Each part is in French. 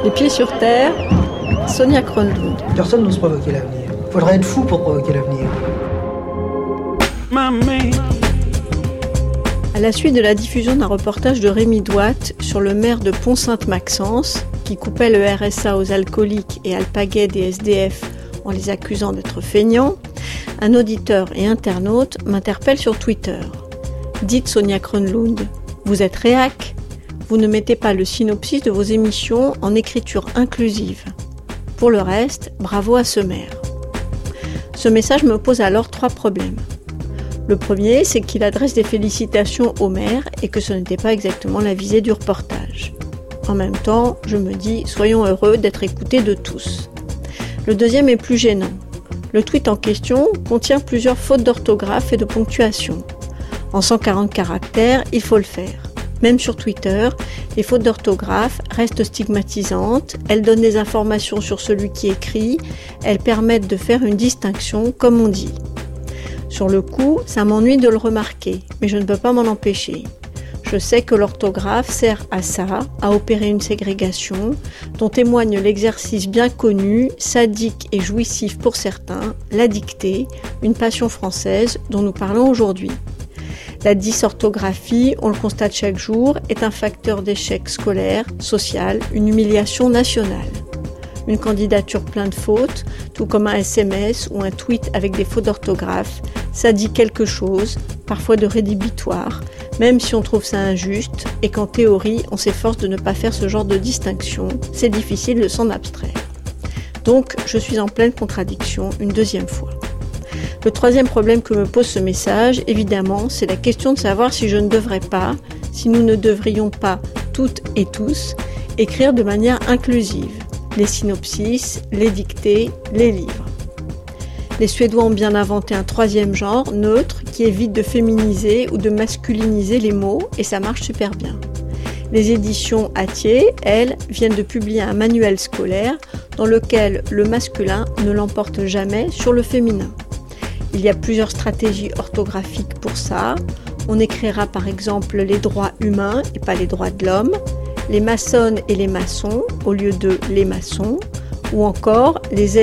Les pieds sur terre, Sonia Kronlund. Personne n'ose provoquer l'avenir. Il faudrait être fou pour provoquer l'avenir. À la suite de la diffusion d'un reportage de Rémi Douat sur le maire de Pont-Sainte-Maxence, qui coupait le RSA aux alcooliques et alpaguait des SDF en les accusant d'être feignants, un auditeur et internaute m'interpelle sur Twitter. Dites Sonia Kronlund, vous êtes réac ? Vous ne mettez pas le synopsis de vos émissions en écriture inclusive. Pour le reste, bravo à ce maire. Ce message me pose alors 3 problèmes. Le premier, c'est qu'il adresse des félicitations au maire et que ce n'était pas exactement la visée du reportage. En même temps, je me dis, soyons heureux d'être écoutés de tous. Le deuxième est plus gênant. Le tweet en question contient plusieurs fautes d'orthographe et de ponctuation. En 140 caractères, il faut le faire. Même sur Twitter, les fautes d'orthographe restent stigmatisantes, elles donnent des informations sur celui qui écrit, elles permettent de faire une distinction, comme on dit. Sur le coup, ça m'ennuie de le remarquer, mais je ne peux pas m'en empêcher. Je sais que l'orthographe sert à ça, à opérer une ségrégation, dont témoigne l'exercice bien connu, sadique et jouissif pour certains, la dictée, une passion française dont nous parlons aujourd'hui. La dysorthographie, on le constate chaque jour, est un facteur d'échec scolaire, social, une humiliation nationale. Une candidature pleine de fautes, tout comme un SMS ou un tweet avec des fautes d'orthographe, ça dit quelque chose, parfois de rédhibitoire, même si on trouve ça injuste et qu'en théorie, on s'efforce de ne pas faire ce genre de distinction, c'est difficile de s'en abstraire. Donc, je suis en pleine contradiction une deuxième fois. Le troisième problème que me pose ce message, évidemment, c'est la question de savoir si je ne devrais pas, si nous ne devrions pas, toutes et tous, écrire de manière inclusive. Les synopsis, les dictées, les livres. Les Suédois ont bien inventé un troisième genre, neutre, qui évite de féminiser ou de masculiniser les mots, et ça marche super bien. Les éditions Hatier, elles, viennent de publier un manuel scolaire dans lequel le masculin ne l'emporte jamais sur le féminin. Il y a plusieurs stratégies orthographiques pour ça. On écrira par exemple les droits humains et pas les droits de l'homme, les maçonnes et les maçons au lieu de les maçons, ou encore les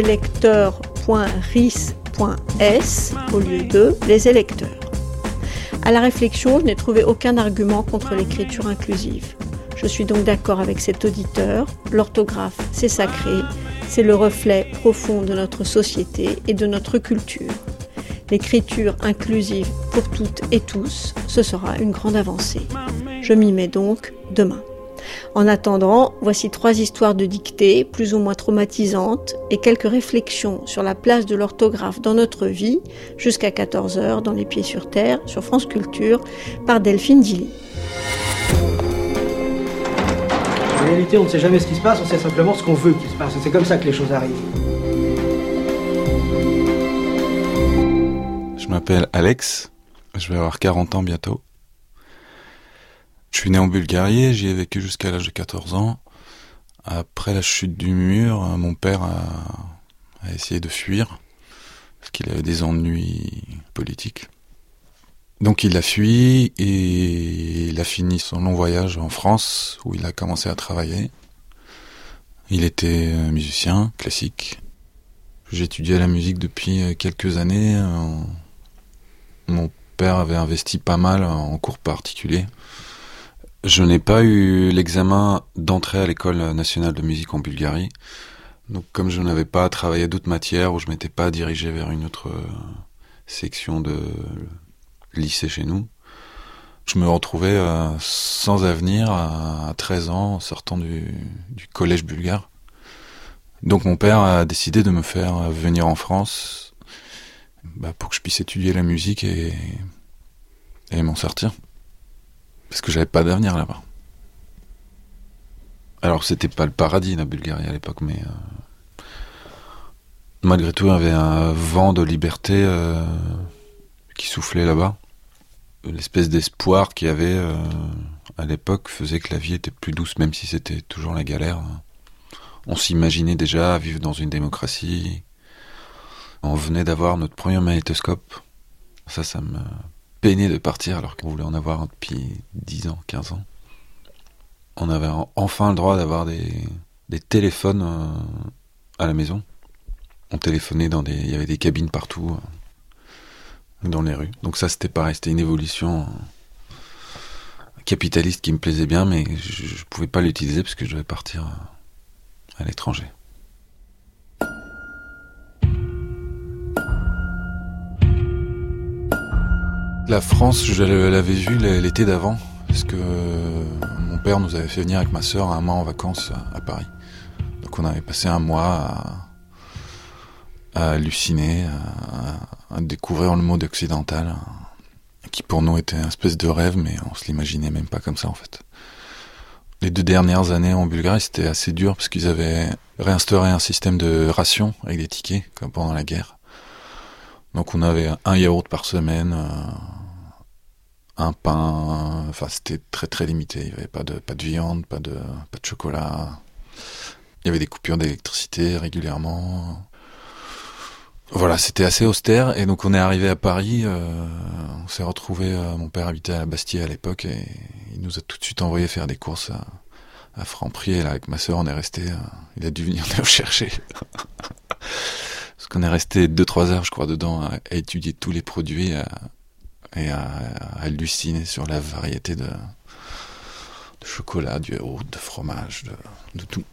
électeurs.ris.s au lieu de les électeurs. À la réflexion, je n'ai trouvé aucun argument contre l'écriture inclusive. Je suis donc d'accord avec cet auditeur, l'orthographe c'est sacré, c'est le reflet profond de notre société et de notre culture. L'écriture inclusive pour toutes et tous, ce sera une grande avancée. Je m'y mets donc demain. En attendant, voici 3 histoires de dictées, plus ou moins traumatisantes, et quelques réflexions sur la place de l'orthographe dans notre vie, jusqu'à 14h dans Les Pieds sur Terre, sur France Culture, par Delphine Dilly. En réalité, on ne sait jamais ce qui se passe, on sait simplement ce qu'on veut qu'il se passe, et c'est comme ça que les choses arrivent. Je m'appelle Alex, je vais avoir 40 ans bientôt. Je suis né en Bulgarie, j'y ai vécu jusqu'à l'âge de 14 ans. Après la chute du mur, mon père a essayé de fuir, parce qu'il avait des ennuis politiques. Donc il a fui et il a fini son long voyage en France, où il a commencé à travailler. Il était musicien classique. J'étudiais la musique depuis quelques années. Mon père avait investi pas mal en cours particuliers. Je n'ai pas eu l'examen d'entrée à l'école nationale de musique en Bulgarie. Donc comme je n'avais pas travaillé d'autres matières, ou je m'étais pas dirigé vers une autre section de lycée chez nous, je me retrouvais sans avenir à 13 ans, en sortant du collège bulgare. Donc mon père a décidé de me faire venir en France pour que je puisse étudier la musique et m'en sortir. Parce que j'avais pas d'avenir là-bas. Alors c'était pas le paradis la Bulgarie à l'époque, mais malgré tout il y avait un vent de liberté qui soufflait là-bas. L'espèce d'espoir qu'il y avait à l'époque faisait que la vie était plus douce, même si c'était toujours la galère. On s'imaginait déjà vivre dans une démocratie. On venait d'avoir notre premier magnétoscope. Ça me peinait de partir alors qu'on voulait en avoir depuis 10 ans, 15 ans. On avait enfin le droit d'avoir des téléphones à la maison. On téléphonait il y avait des cabines partout dans les rues. Donc ça, c'était pareil, c'était une évolution capitaliste qui me plaisait bien, mais je pouvais pas l'utiliser parce que je devais partir à l'étranger. La France, je l'avais vue l'été d'avant, parce que mon père nous avait fait venir avec ma sœur un mois en vacances à Paris. Donc on avait passé un mois à halluciner, à découvrir le monde occidental, qui pour nous était une espèce de rêve, mais on se l'imaginait même pas comme ça en fait. Les 2 dernières années en Bulgarie, c'était assez dur, parce qu'ils avaient réinstauré un système de rations avec des tickets, comme pendant la guerre. Donc on avait un yaourt par semaine, un pain, enfin c'était très très limité. Il n'y avait pas de viande, pas de chocolat. Il y avait des coupures d'électricité régulièrement. Voilà, c'était assez austère. Et donc on est arrivé à Paris, on s'est retrouvé, mon père habitait à la Bastille à l'époque, et il nous a tout de suite envoyé faire des courses à Franprix. Et là avec ma sœur on est resté, il a dû venir nous chercher. Parce qu'on est resté 2-3 heures, je crois, dedans, à étudier tous les produits et à halluciner sur la variété de chocolat, du yaourt, de fromage, de tout.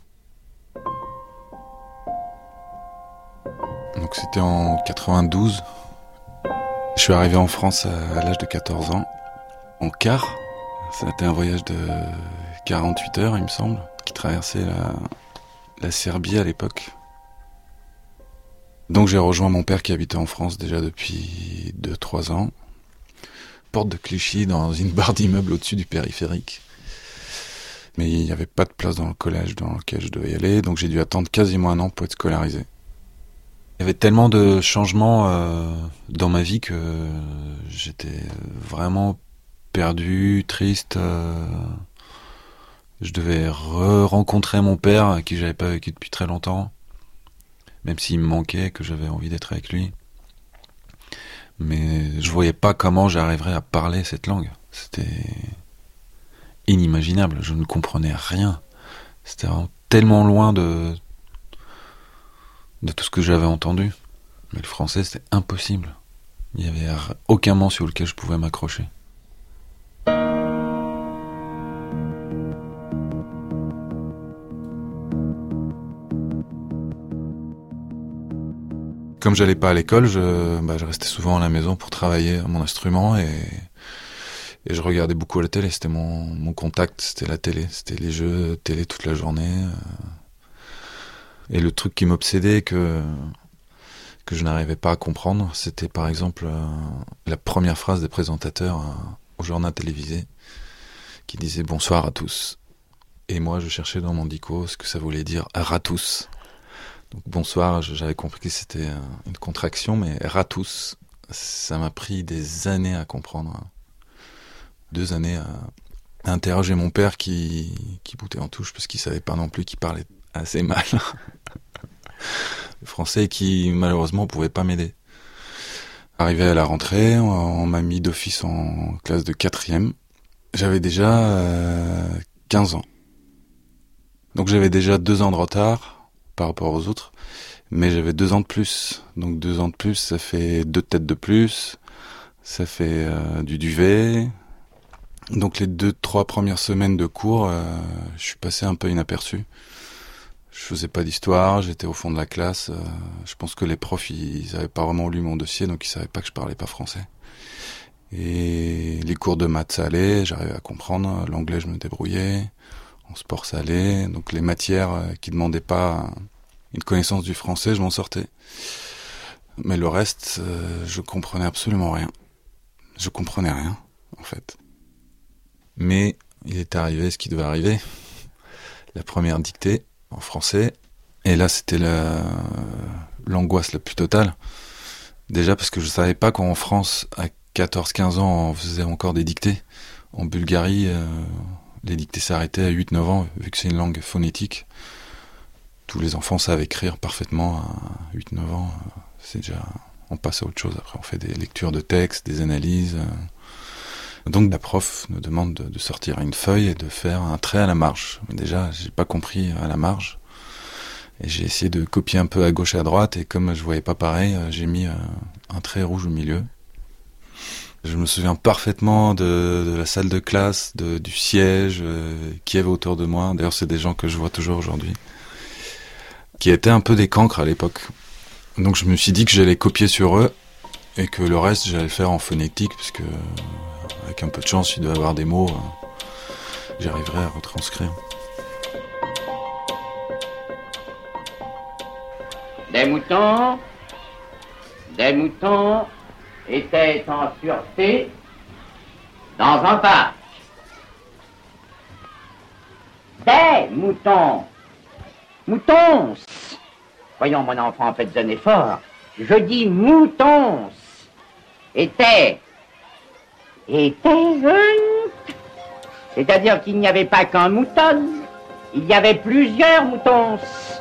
Donc c'était en 92. Je suis arrivé en France à l'âge de 14 ans, en car. Ça a été un voyage de 48 heures, il me semble, qui traversait la Serbie à l'époque. Donc j'ai rejoint mon père qui habitait en France déjà depuis 2-3 ans. Porte de Clichy, dans une barre d'immeuble au-dessus du périphérique. Mais il n'y avait pas de place dans le collège dans lequel je devais y aller, donc j'ai dû attendre quasiment 1 an pour être scolarisé. Il y avait tellement de changements dans ma vie que j'étais vraiment perdu, triste. Je devais rencontrer mon père, à qui j'avais pas vécu depuis très longtemps. Même s'il me manquait, que j'avais envie d'être avec lui. Mais je voyais pas comment j'arriverais à parler cette langue. C'était inimaginable, je ne comprenais rien. C'était vraiment tellement loin de tout ce que j'avais entendu. Mais le français, c'était impossible. Il n'y avait aucun mot sur lequel je pouvais m'accrocher. Comme j'allais pas à l'école, je restais souvent à la maison pour travailler à mon instrument, et je regardais beaucoup à la télé. C'était mon contact, c'était la télé, c'était les jeux télé toute la journée. Et le truc qui m'obsédait, que je n'arrivais pas à comprendre, c'était par exemple la première phrase des présentateurs au journal télévisé, qui disait bonsoir à tous. Et moi je cherchais dans mon dico ce que ça voulait dire ratous. Donc bonsoir, j'avais compris que c'était une contraction, mais ratous, ça m'a pris des années à comprendre. 2 années à interroger mon père qui boutait en touche, parce qu'il savait pas non plus, qu'il parlait assez mal le français, qui malheureusement pouvait pas m'aider. Arrivé à la rentrée, on m'a mis d'office en classe de 4e. J'avais déjà 15 ans. Donc j'avais déjà 2 ans de retard par rapport aux autres, mais j'avais 2 ans de plus. Donc 2 ans de plus, ça fait 2 têtes de plus, ça fait du duvet. Donc les 2-3 premières semaines de cours, je suis passé un peu inaperçu. Je faisais pas d'histoire, j'étais au fond de la classe. Je pense que les profs, ils avaient pas vraiment lu mon dossier, donc ils savaient pas que je parlais pas français. Et les cours de maths, ça allait, j'arrivais à comprendre. L'anglais, je me débrouillais. En sport, ça allait. Donc les matières qui demandaient pas une connaissance du français, je m'en sortais. Mais le reste, je comprenais absolument rien. Je comprenais rien, en fait. Mais il est arrivé ce qui devait arriver. La première dictée en français. Et là, c'était l'angoisse la plus totale. Déjà parce que je savais pas qu'en France, à 14-15 ans, on faisait encore des dictées. En Bulgarie, les dictées s'arrêtaient à 8-9 ans, vu que c'est une langue phonétique. Tous les enfants savent écrire parfaitement à 8-9 ans. C'est déjà, on passe à autre chose. Après, on fait des lectures de textes, des analyses. Donc la prof nous demande de sortir une feuille et de faire un trait à la marge. Mais déjà, j'ai pas compris à la marge. Et j'ai essayé de copier un peu à gauche et à droite, et comme je voyais pas pareil, j'ai mis un trait rouge au milieu. Je me souviens parfaitement de la salle de classe, du siège qui y avait autour de moi. D'ailleurs, c'est des gens que je vois toujours aujourd'hui, qui étaient un peu des cancres à l'époque. Donc je me suis dit que j'allais copier sur eux, et que le reste, j'allais le faire en phonétique, parce que avec un peu de chance, il doit y avoir des mots, j'arriverai à retranscrire. Des moutons étaient en sûreté dans un parc. Des moutons. Moutons. Voyons, mon enfant, faites un effort. Je dis moutons. Étaient. C'est-à-dire qu'il n'y avait pas qu'un mouton. Il y avait plusieurs moutons.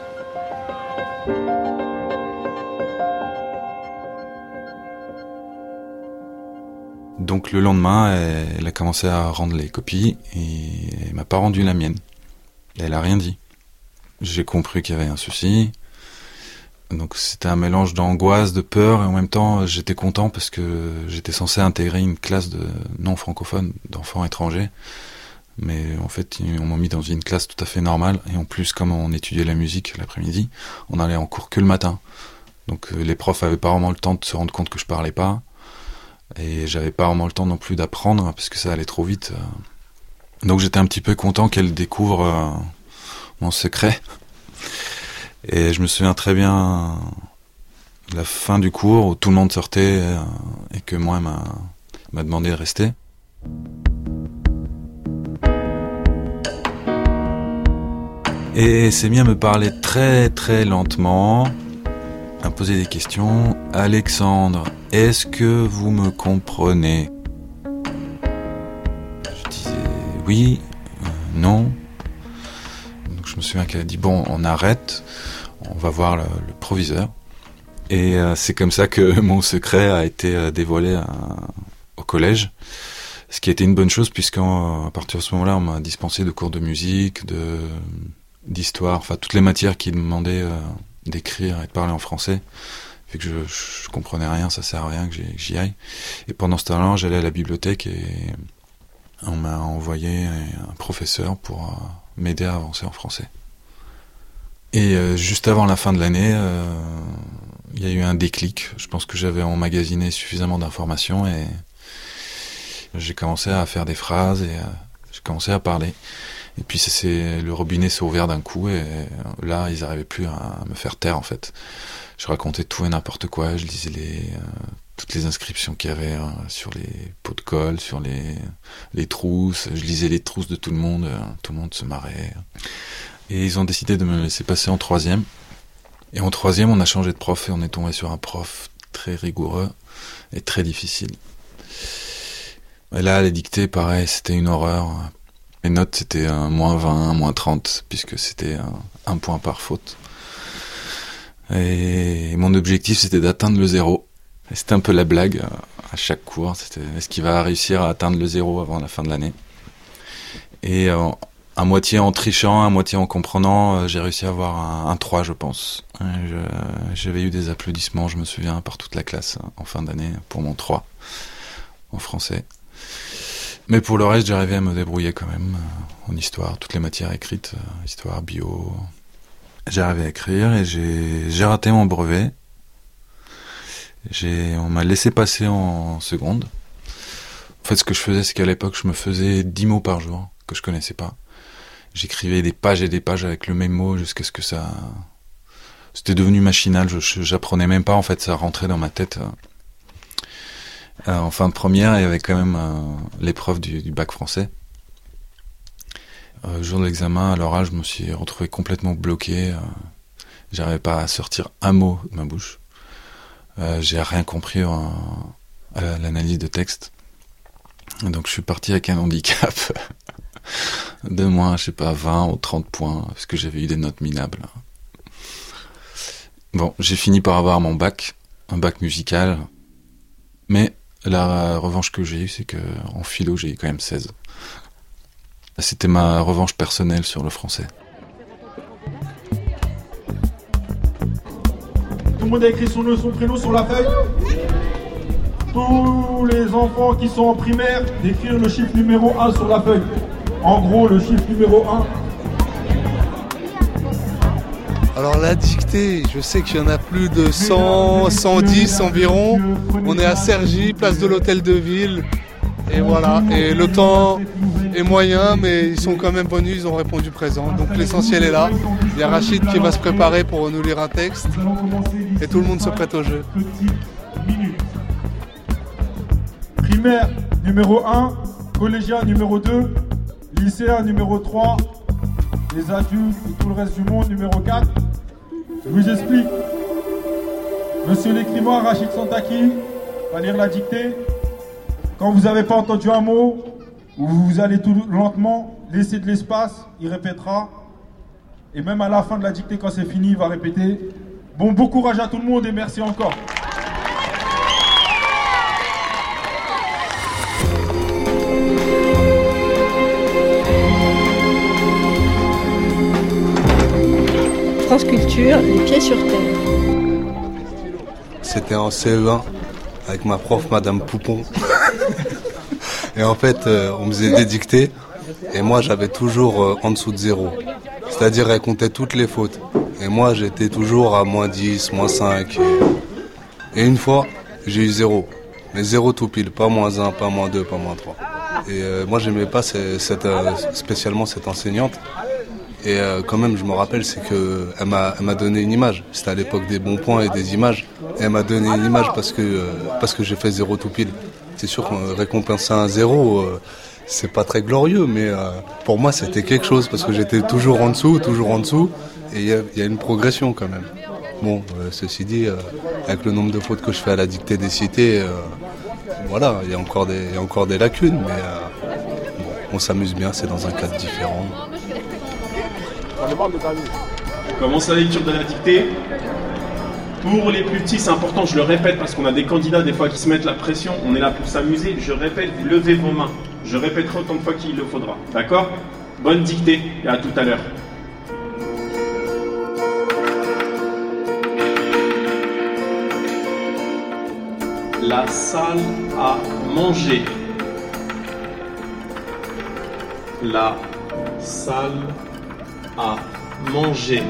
Donc le lendemain, elle a commencé à rendre les copies et elle m'a pas rendu la mienne. Elle a rien dit. J'ai compris qu'il y avait un souci. Donc c'était un mélange d'angoisse, de peur, et en même temps j'étais content parce que j'étais censé intégrer une classe de non francophones, d'enfants étrangers. Mais en fait, on m'a mis dans une classe tout à fait normale, et en plus, comme on étudiait la musique l'après-midi, on allait en cours que le matin. Donc les profs avaient pas vraiment le temps de se rendre compte que je parlais pas. Et j'avais pas vraiment le temps non plus d'apprendre, parce que ça allait trop vite. Donc j'étais un petit peu content qu'elle découvre mon secret. Et je me souviens très bien de la fin du cours, où tout le monde sortait, et que moi, elle m'a demandé de rester. Et elle s'est mise à me parler très très lentement, à me poser des questions. « Alexandre, est-ce que vous me comprenez ?» Je disais « oui, non ». Donc je me souviens qu'elle a dit « bon, on arrête, on va voir le proviseur ». Et c'est comme ça que mon secret a été dévoilé au collège. Ce qui a été une bonne chose, puisqu'à partir de ce moment-là, on m'a dispensé de cours de musique, d'histoire, enfin toutes les matières qui demandaient d'écrire et de parler en français. Vu que je comprenais rien, ça sert à rien que j'y aille. Et pendant ce temps-là, j'allais à la bibliothèque et on m'a envoyé un professeur pour m'aider à avancer en français. Et juste avant la fin de l'année, il y a eu un déclic. Je pense que j'avais emmagasiné suffisamment d'informations et j'ai commencé à faire des phrases et j'ai commencé à parler. Et puis le robinet s'est ouvert d'un coup, et là ils n'arrivaient plus à me faire taire en fait. Je racontais tout et n'importe quoi, je lisais toutes les inscriptions qu'il y avait sur les pots de colle, sur les trousses, je lisais les trousses de tout le monde se marrait. Et ils ont décidé de me laisser passer en 3e. Et en 3e, on a changé de prof et on est tombé sur un prof très rigoureux et très difficile. Et là, les dictées, pareil, c'était une horreur. Les notes, c'était -20, -30, puisque c'était un point par faute. Et mon objectif, c'était d'atteindre le 0. Et c'était un peu la blague à chaque cours. C'était, est-ce qu'il va réussir à atteindre le 0 avant la fin de l'année? Et à moitié en trichant, à moitié en comprenant, j'ai réussi à avoir un 3, je pense. J'avais eu des applaudissements, je me souviens, par toute la classe en fin d'année pour mon 3 en français. Mais pour le reste, j'arrivais à me débrouiller quand même en histoire, toutes les matières écrites, histoire, bio. J'arrivais à écrire et j'ai raté mon brevet. On m'a laissé passer en seconde. En fait, ce que je faisais, c'est qu'à l'époque, je me faisais 10 mots par jour que je connaissais pas. J'écrivais des pages et des pages avec le même mot jusqu'à ce que ça... C'était devenu machinal, j'apprenais même pas, en fait, ça rentrait dans ma tête. En fin de première, il y avait quand même l'épreuve du bac français. Le jour de l'examen, à l'oral, je me suis retrouvé complètement bloqué. J'arrivais pas à sortir un mot de ma bouche. J'ai rien compris à l'analyse de texte. Donc je suis parti avec un handicap de moins, je sais pas, 20 ou 30 points, parce que j'avais eu des notes minables. Bon, j'ai fini par avoir mon bac, un bac musical, mais la revanche que j'ai eue, c'est que en philo, j'ai eu quand même 16. C'était ma revanche personnelle sur le français. le monde a écrit son nom et son prénom sur la feuille? Tous les enfants qui sont en primaire, d'écrire le chiffre numéro 1 sur la feuille. En gros, le chiffre numéro 1. Alors la dictée, je sais qu'il y en a plus de 100, 110 environ. On est à Cergy, place de l'Hôtel de Ville. Et voilà, et le temps est moyen, mais ils sont quand même venus, ils ont répondu présent. Donc l'essentiel est là. Il y a Rachid qui va se préparer pour nous lire un texte. Et tout le monde se prête au jeu. Primaire numéro 1, collégien numéro 2, lycéen numéro 3, les adultes et tout le reste du monde numéro 4. Je vous explique. Monsieur l'écrivain Rachid Santaki va lire la dictée. Quand vous n'avez pas entendu un mot, ou vous allez tout lentement, laissez de l'espace, il répétera. Et même à la fin de la dictée, quand c'est fini, il va répéter. Bon courage à tout le monde et merci encore. France Culture, les pieds sur terre. C'était en CE1 avec ma prof, Madame Poupon. Et en fait, on me faisait des dictées et moi j'avais toujours en dessous de 0. C'est-à-dire elle comptait toutes les fautes. Et moi j'étais toujours à -10, -5. Et une fois, j'ai eu 0. Mais 0 tout pile, pas -1, pas -2, pas -3. Et moi j'aimais pas spécialement cette enseignante. Et quand même, je me rappelle, c'est qu'elle m'a donné une image. C'était à l'époque des bons points et des images. Et elle m'a donné une image parce que j'ai fait 0 tout pile. C'est sûr qu'on récompenser un 0, c'est pas très glorieux, mais pour moi, c'était quelque chose parce que j'étais toujours en dessous. Et il y a une progression quand même. Bon, ceci dit, avec le nombre de fautes que je fais à la dictée des cités, voilà, il y a encore des lacunes, mais bon, on s'amuse bien, c'est dans un cadre différent. On commence la lecture de la dictée. Pour les plus petits, c'est important, je le répète, parce qu'on a des candidats des fois qui se mettent la pression. On est là pour s'amuser. Je répète, vous levez vos mains. Je répéterai autant de fois qu'il le faudra. D'accord? Bonne dictée et à tout à l'heure. La salle à manger. La salle à manger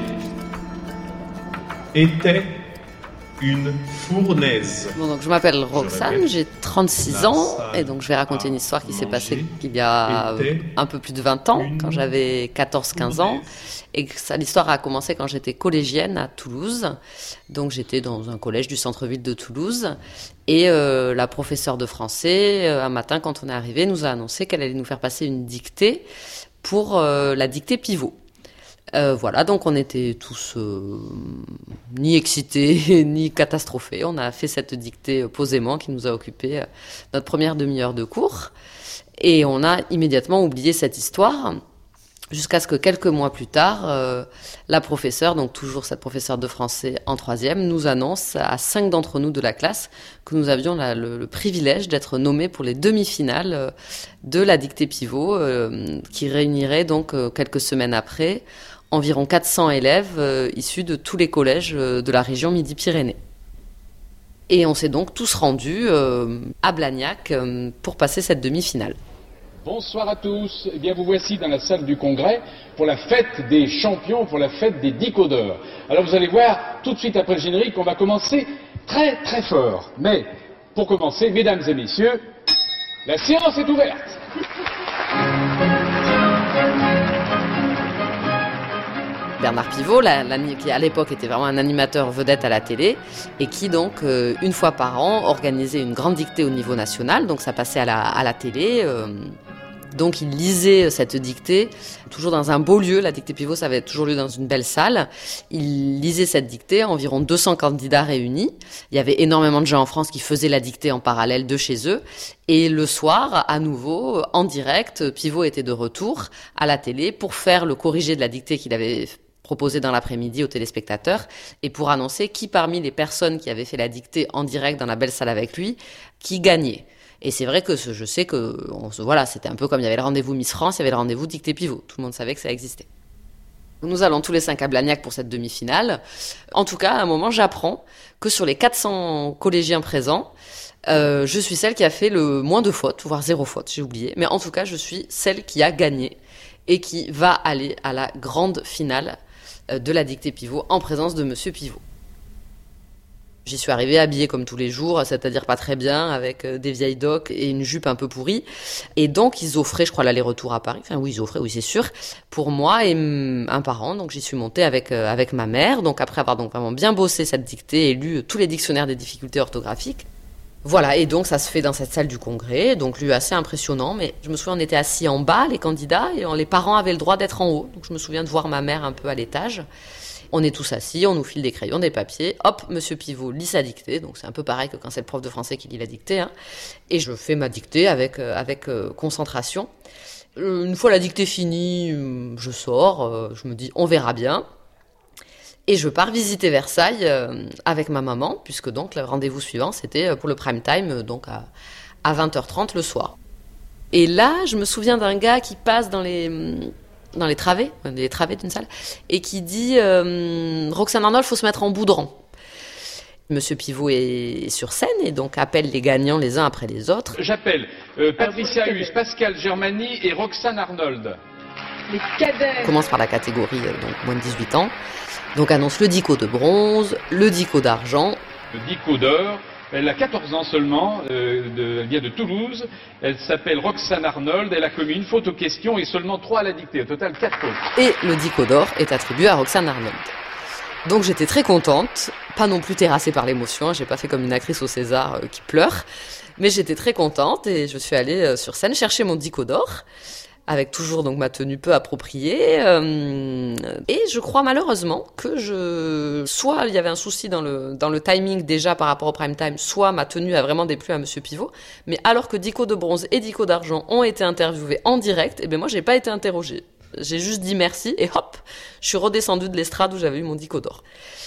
était une fournaise. Bon, donc je m'appelle Roxane, j'ai 36 ans et donc je vais raconter une histoire qui s'est passée il y a un peu plus de 20 ans, quand j'avais 14-15 ans. Et l'histoire a commencé quand j'étais collégienne à Toulouse. Donc j'étais dans un collège du centre-ville de Toulouse. Et la professeure de français, un matin quand on est arrivé, nous a annoncé qu'elle allait nous faire passer une dictée pour la dictée pivot. Voilà, donc on était tous ni excités, ni catastrophés. On a fait cette dictée posément qui nous a occupé notre première demi-heure de cours. Et on a immédiatement oublié cette histoire, jusqu'à ce que quelques mois plus tard, la professeure, donc toujours cette professeure de français en troisième, nous annonce à 5 d'entre nous de la classe que nous avions le privilège d'être nommés pour les demi-finales de la dictée pivot, qui réunirait donc quelques semaines après environ 400 élèves issus de tous les collèges de la région Midi-Pyrénées. Et on s'est donc tous rendus à Blagnac pour passer cette demi-finale. Bonsoir à tous. Eh bien, vous voici dans la salle du congrès pour la fête des champions, pour la fête des decodeurs. Alors, vous allez voir, tout de suite après le générique, on va commencer très très fort. Mais, pour commencer, mesdames et messieurs, la séance est ouverte. Bernard Pivot, qui à l'époque était vraiment un animateur vedette à la télé, et qui donc, une fois par an, organisait une grande dictée au niveau national, donc ça passait à la télé. Donc il lisait cette dictée, toujours dans un beau lieu. La dictée pivot, ça avait toujours lieu dans une belle salle. Il lisait cette dictée, environ 200 candidats réunis. Il y avait énormément de gens en France qui faisaient la dictée en parallèle de chez eux. Et le soir, à nouveau, en direct, Pivot était de retour à la télé pour faire le corrigé de la dictée qu'il avait proposé dans l'après-midi aux téléspectateurs et pour annoncer qui parmi les personnes qui avaient fait la dictée en direct dans la belle salle avec lui, qui gagnait. Et c'est vrai que je sais que voilà, c'était un peu comme il y avait le rendez-vous Miss France, il y avait le rendez-vous dictée pivot. Tout le monde savait que ça existait. Nous allons tous les 5 à Blagnac pour cette demi-finale. En tout cas, à un moment, j'apprends que sur les 400 collégiens présents, je suis celle qui a fait le moins de fautes, voire 0 faute, j'ai oublié. Mais en tout cas, je suis celle qui a gagné et qui va aller à la grande finale de la dictée Pivot en présence de Monsieur Pivot. J'y suis arrivée habillée comme tous les jours, c'est-à-dire pas très bien, avec des vieilles docks et une jupe un peu pourrie. Et donc, ils offraient, je crois, l'aller-retour à Paris. Enfin, oui, ils offraient, oui, c'est sûr, pour moi et un parent. Donc, j'y suis montée avec ma mère. Donc, après avoir donc vraiment bien bossé cette dictée et lu tous les dictionnaires des difficultés orthographiques. Voilà, et donc ça se fait dans cette salle du congrès, donc lui assez impressionnant, mais je me souviens on était assis en bas, les candidats, et les parents avaient le droit d'être en haut. Donc je me souviens de voir ma mère un peu à l'étage. On est tous assis, on nous file des crayons, des papiers, hop, Monsieur Pivot lit sa dictée, donc c'est un peu pareil que quand c'est le prof de français qui lit la dictée, hein. Et je fais ma dictée avec concentration. Une fois la dictée finie, je sors, je me dis on verra bien. Et je pars visiter Versailles avec ma maman, puisque donc le rendez-vous suivant, c'était pour le prime time, donc à 20h30 le soir. Et là, je me souviens d'un gars qui passe dans les travées d'une salle, et qui dit Roxane Arnold, faut se mettre en boudran. Monsieur Pivot est sur scène et donc appelle les gagnants les uns après les autres. J'appelle Patricia Hus, Pascal Germani et Roxane Arnold. Les cadets. On commence par la catégorie donc moins de 18 ans. Donc annonce le dico de bronze, le dico d'argent. Le dico d'or, elle a 14 ans seulement, elle vient de Toulouse, elle s'appelle Roxane Arnold, elle a commis une faute aux questions et seulement 3 à la dictée, au total 4 fautes. Et le dico d'or est attribué à Roxane Arnold. Donc j'étais très contente, pas non plus terrassée par l'émotion, j'ai pas fait comme une actrice au César qui pleure, mais j'étais très contente et je suis allée sur scène chercher mon dico d'or. Avec toujours donc ma tenue peu appropriée, et je crois malheureusement que soit il y avait un souci dans le timing déjà par rapport au prime time, soit ma tenue a vraiment déplu à Monsieur Pivot, mais alors que dico de bronze et dico d'argent ont été interviewés en direct, et ben moi j'ai pas été interrogée. J'ai juste dit merci et hop, je suis redescendue de l'estrade où j'avais eu mon dico d'or.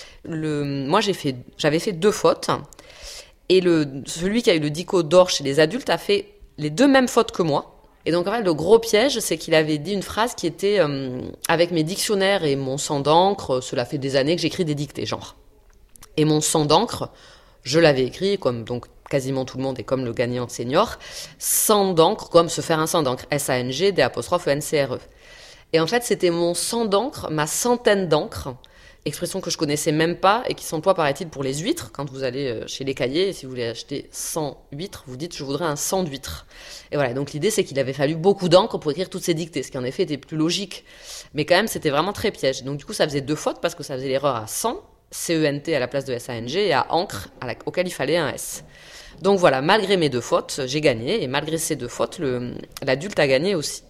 Moi j'avais fait 2 fautes, et celui qui a eu le dico d'or chez les adultes a fait les 2 mêmes fautes que moi. Et donc, en fait, le gros piège, c'est qu'il avait dit une phrase qui était avec mes dictionnaires et mon sang d'encre, cela fait des années que j'écris des dictées, genre. Et mon sang d'encre, je l'avais écrit, comme donc quasiment tout le monde et comme le gagnant senior, sang d'encre, comme se faire un sang d'encre, S-A-N-G, D'-E-N-C-R-E. Et en fait, c'était mon sang d'encre, ma centaine d'encre, expression que je connaissais même pas et qui s'emploie, paraît-il, pour les huîtres. Quand vous allez chez les cahiers, et si vous voulez acheter 100 huîtres, vous dites « je voudrais un 100 d'huîtres ». Et voilà, donc l'idée, c'est qu'il avait fallu beaucoup d'encre pour écrire toutes ces dictées, ce qui en effet était plus logique. Mais quand même, c'était vraiment très piège. Donc du coup, ça faisait 2 fautes parce que ça faisait l'erreur à 100, C-E-N-T à la place de S-A-N-G, et à encre, auquel il fallait un S. Donc voilà, malgré mes 2 fautes, j'ai gagné, et malgré ces 2 fautes, l'adulte a gagné aussi.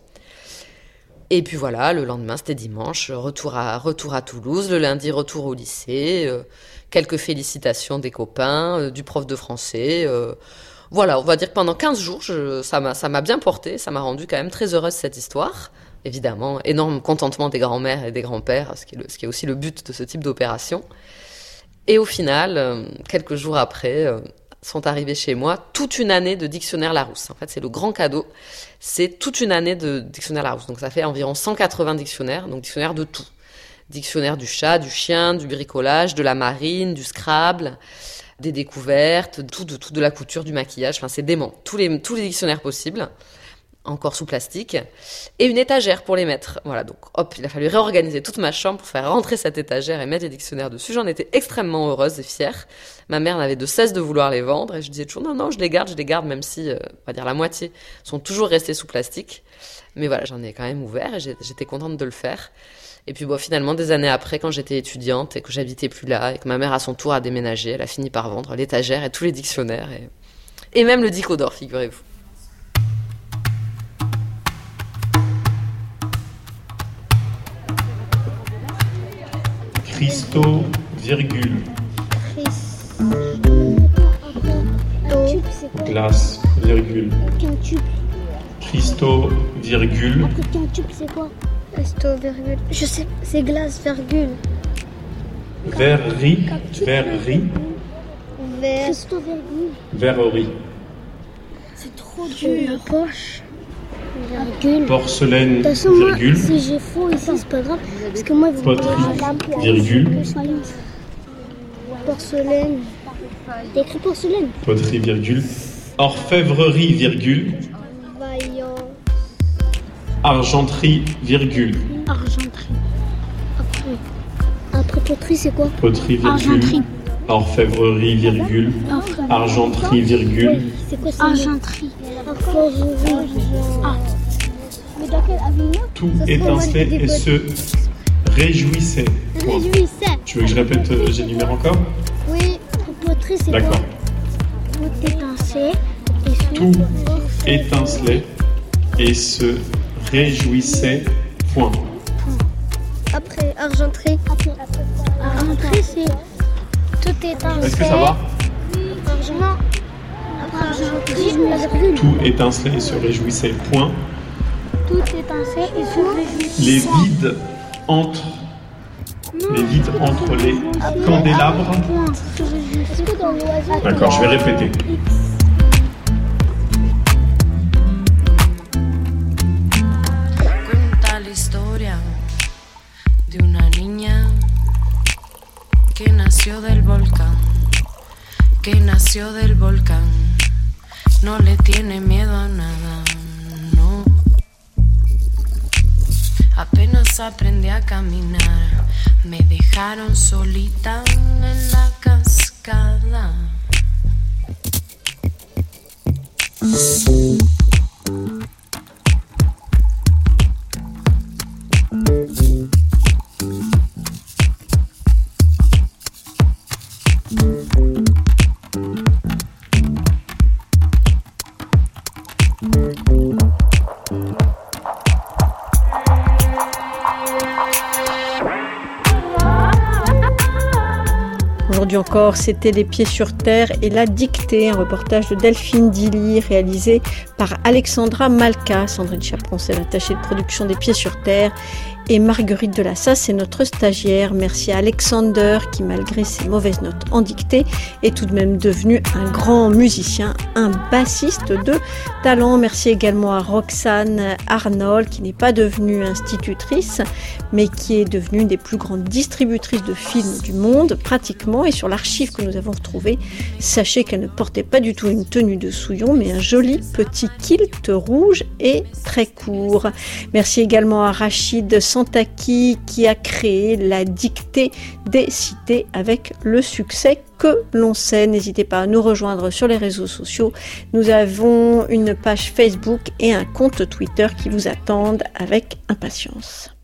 Et puis voilà, le lendemain, c'était dimanche, retour à Toulouse, le lundi, retour au lycée, quelques félicitations des copains, du prof de français. Voilà, on va dire que pendant 15 jours, ça m'a bien porté, ça m'a rendu quand même très heureuse cette histoire. Évidemment, énorme contentement des grands-mères et des grands-pères, ce qui est aussi le but de ce type d'opération. Et au final, quelques jours après, sont arrivés chez moi toute une année de dictionnaire Larousse. En fait, c'est le grand cadeau. C'est toute une année de dictionnaire Larousse. Donc, ça fait environ 180 dictionnaires, donc dictionnaire de tout. Dictionnaire du chat, du chien, du bricolage, de la marine, du Scrabble, des découvertes, de la couture, du maquillage. Enfin, c'est dément. Tous les dictionnaires possibles, encore sous plastique, et une étagère pour les mettre. Voilà, donc hop, il a fallu réorganiser toute ma chambre pour faire rentrer cette étagère et mettre les dictionnaires dessus. J'en étais extrêmement heureuse et fière. Ma mère n'avait de cesse de vouloir les vendre, et je disais toujours non, je les garde, même si, on va dire la moitié, sont toujours restés sous plastique. Mais voilà, j'en ai quand même ouvert, et j'étais contente de le faire. Et puis bon, finalement, des années après, quand j'étais étudiante et que j'habitais plus là, et que ma mère à son tour a déménagé, elle a fini par vendre l'étagère et tous les dictionnaires, et même le dico d'or, figurez-vous. Christo, virgule. Glace, virgule. Christo, virgule. Quintube, c'est quoi? Christo, virgule. Je sais, c'est glace, virgule. Verrerie, verrerie. Christo, virgule. Verrerie. C'est trop dur. Roche. Virgule. Porcelaine, De toute façon, virgule. moi, si j'ai faux ici, c'est pas grave. Parce que moi, vous Poterie, virgule. Porcelaine. T'as écrit porcelaine. Poterie, virgule. Orfèvrerie, virgule. Vaillant. Argenterie, virgule. Argenterie. Après poterie, c'est quoi? Poterie, virgule. Argenterie. Orfèvrerie, virgule. Argenterie, virgule. Oui, c'est quoi ça? Argenterie. Ah. Mais dans quel avenue? Tout étincelait et se réjouissait. Point. Réjouissait. Tu veux que je répète, j'énumère encore? Oui, poterie, c'est quoi? D'accord. Tout étincelait et se... Tout étincelait et se réjouissait. Point. Après argenterie. Argenterie, c'est tout étincelait. Est-ce que ça va? Non. Après argenterie, la virgule. Tout étincelait et se réjouissait. Point. Tout étincelait et se réjouissait. Les vides entre les candélabres. Est-ce que dans l'oiseau... D'accord, je vais répéter. Cuenta la historia de una niña que nació del volcán, no le tiene miedo a nada, no. Apenas aprendí a caminar, me dejaron solita en la cascada. Aujourd'hui encore, c'était Les Pieds sur Terre et La Dictée, un reportage de Delphine Dilly réalisé par Alexandra Malka. Sandrine Chaperon, c'est l'attachée de production des Pieds sur Terre. Et Marguerite Delassa, c'est notre stagiaire. Merci à Alexander qui, malgré ses mauvaises notes en dictée, est tout de même devenu un grand musicien, un bassiste de talent. Merci également à Roxane Arnold qui n'est pas devenue institutrice, mais qui est devenue une des plus grandes distributrices de films du monde, pratiquement. Et sur l'archive que nous avons retrouvée, sachez qu'elle ne portait pas du tout une tenue de souillon, mais un joli petit kilt rouge et très court. Merci également à Rachid Santaki qui a créé la dictée des cités avec le succès que l'on sait. N'hésitez pas à nous rejoindre sur les réseaux sociaux. Nous avons une page Facebook et un compte Twitter qui vous attendent avec impatience.